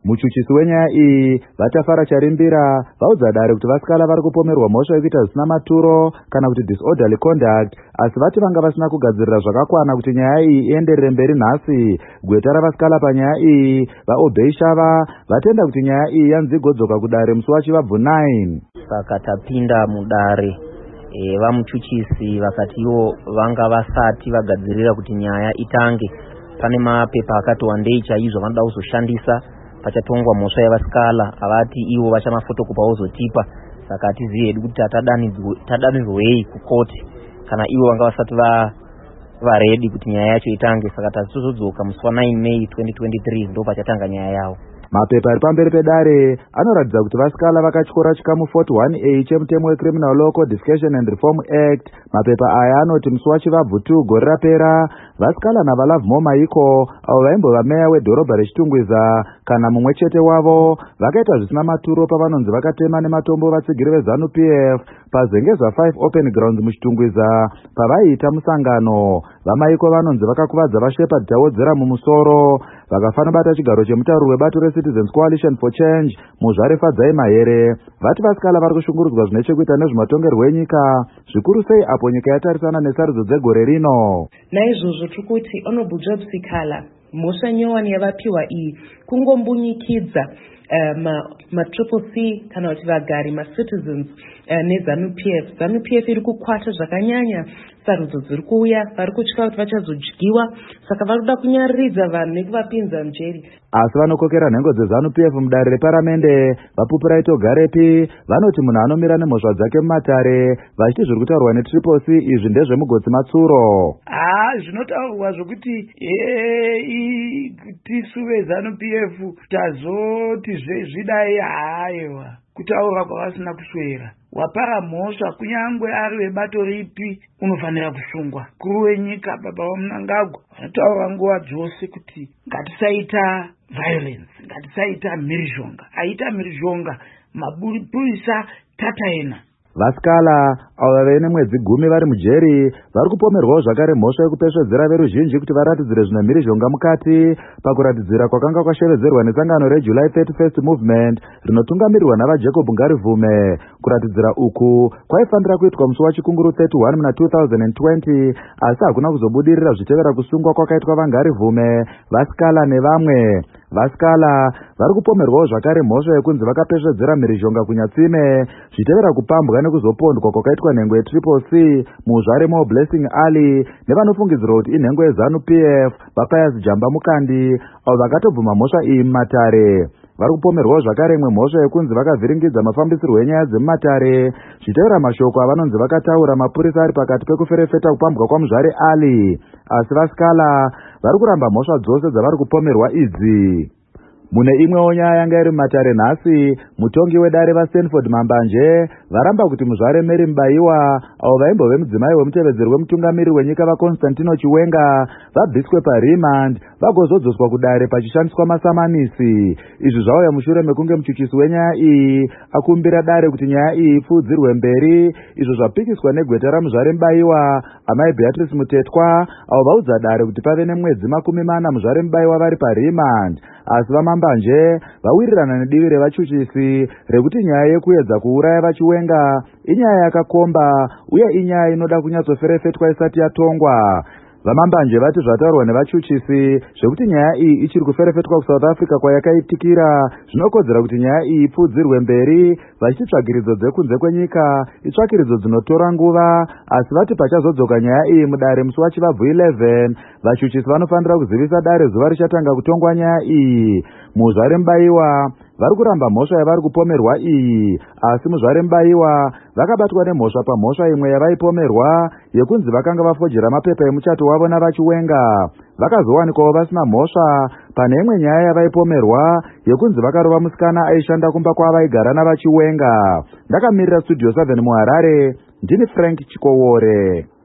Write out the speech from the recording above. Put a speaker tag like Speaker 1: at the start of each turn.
Speaker 1: Muchuchisi wenyaya iyi vatafara charimbira vaudza Dare kuti vasikala vari kupomerwa mhosva yekuita zvisina maturo kana kuti disorderly conduct, asi vati vanga vasina kugadzirira zvakakwana kuti nyaya iyi ienderere mberi. Nhasi gweta ravasikala panyaya iyi vaObey Shava vatenda kuti nyaya iyi yanzi igodzoka kudare musi waChivabvu 9.
Speaker 2: Saka tapinda mudare vamuchuchisi vakati ivo vanga vasati vagadzirira kuti nyaya itange. Pane mapepa akati wandei chaizvo vanoda kuzoshandisa pachatongwa mhosva yavasikala, avati ivo vachamafotokopa vozotipa. Saka hatizivi hedu kuti tadanidzwei kukoti kana ivo vanga vasati varedi kuti nyaya yacho itange. Saka tazotodzoka musi wa9 Mei 2023 ndo pachatanga nyaya yavo.
Speaker 1: Mapepa ari pamberi pedare anoratidza kuti vasikala vakatyora chikamu 41A chemutemo weCriminal Law Codification and Reform Act. Mapepa aya anoti musi waChivabvu 2 gore rapera vasikala navaLovemore Maiko avo vaimbova meya wedhorobha reChitungwiza kana mumwe chete wavo vakaita zvisina maturo pavanonzi vakatema nematombo vatsigiri veZanu PF pazengezva 5 open grounds muChitungwiza pavaiita musangano. VaMaiko vanonzi vakakuvadza vaShepherd Tawodzera mumusoro vakafanobata chigaro chemutauro webato reCitizens Coalition for Change muzvare Fadzai Mahere. Vati vasikala vari kushungurudzwa zvine chekuita nezvematongerwo enyika, zvikuru sei apo nyika yatarisana nesarudzo dzegore rino.
Speaker 3: Naizvozvo tikuti Honorable Job Sikhala mhosva nyowani yavapiwa iyi kungombunyikidza ma-Triple C kana kuti vagari ma-Citizens neZanu PF. Zanu PF iri kukwata zvakanyanya sarudzo dziri kuuya, vari kutya kuti vachazodyiwa, saka vari kuda kunyarirudza vanhu nekuvapinza mujeri.
Speaker 1: Asi vanokokera nhengo dzeZanu PF mudare reparamende vaPupuraito Garepi vanoti munhu anomira nemhosva dzake mumatare vachiti zviri kutaurwa neTriple C izvi ndezvemugotsi matsuro.
Speaker 4: Zvinotaurwa zvokuti tisu veZanu PF tazoti zvidai haiwa kutaura kwavasina kuswera. Wapara mhosva kunyangwe ari webato ripi unofanira kusungwa. Kuru wenyika Baba vaMnangagwa vanotaura nguva dzose kuti ngatisaita violence, ngatisaita mhirizhonga. Aita mhirizhonga mapurisa tataena.
Speaker 1: Vasikala avo vave nemwedzi 10 vari mujeri vari kupomerwawo zvakare mhosva yekupesvedzera veruzhinji kuti varatidzire zvine mhirizhonga mukati pakuratidzira kwakanga kwashevedzerwa nesangano reJuly 31st Movement rinotungamirirwa navaJacob Ngarivume. Kuratidzira uku kwaifanira kuitwa musi waChikunguru 31 muna 2020 asi hakuna kuzobudirira zvichitevera kusungwa kwakaitwa vaNgarivume, Vasikala nevamwe. Vasikala vari kupomerwawo zvakare mhosva yekunzi vakapesvedzera mhirizhonga kunyatsime zvichitevera kupambwa nekuzopondwa kwakaitwa nhengo yeTriple C muzvare Blessing Ali nevanofungidzirwa kuti inhengo yeZanu PF vaPius Jamba Mukandi avo vakatobvuma mhosva iyi mumatare. Vari kupomerwawo zvakare imwe mhosva yekunzi vakavhiringidza mafambisirwo enyaya dzemumatare zvichitevera mashoko avanonzi vakataura mapurisa ari pakati pekuferefeta kupambwa kwamuzvare Ali. Asi vasikala vari kuramba mhosva dzose dzavari kupomerwa idzi. Mune imwewo nyaya yanga iri mumatare nhasi, mutongi wedare vaStanford Mambanje varamba kuti muzvare Mary Mubaiwa avo vaimbove mudzimai wemutevedzeri wemutungamiri wenyika vaConstantino Chiwenga vabviswe parimand vagozodzoswa kudare pachishandiswa masamanisi. Izvi zvauya mushure mekunge muchuchisi wenyaya iyi akumbira dare kuti nyaya iyi ipfuudzirwe mberi, izvo zvapikiswa negweta ramuzvare Mubaiwa amai Beatrice Mutetwa avo vaudza dare kuti pave nemwedzi 40 muzvare Mubaiwa vari parimand. Asi vaMambanje vawirirana nedivi revachuchisi rekuti nyaya yekuedza kuuraya vaChiwenga inyaya yakakomba uye inyaya inoda kunyatsoferefetwa isati yatongwa. VaMambanje vati zvataurwa nevachuchisi zvekuti nyaya iyi ichiri kuferefetwa kuSouth Africa kwayakaitikira zvinokodzera kuti nyaya iyi ipfuudzirwe mberi, vachiti tsvagiridzo dzekunze kwenyika itsvakiridzo dzinotora nguva. Asi vati pachazodzoka nyaya iyi mudare musi waChivabvu 11 vachuchisi vanofanira kuzivisa dare zuva richatanga kutongwa nyaya iyi. Muzvare Mubaiwa vari kuramba mhosva yavari kupomerwa iyi, asi muzvare Mubaiwa vakabatwa nemhosva pamhosva imwe yavaipomerwa yekunzi vakanga vafojera mapepa emuchato wavo navaChiwenga. Vakazowanikwawo vasina mhosva pane imwe nyaya yavaipomerwa yekunzi vakarova musikana aishanda kumba kwavaigara navaChiwenga. Ndakamirira Studio 7 muHarare, ndini Frank Chikowore.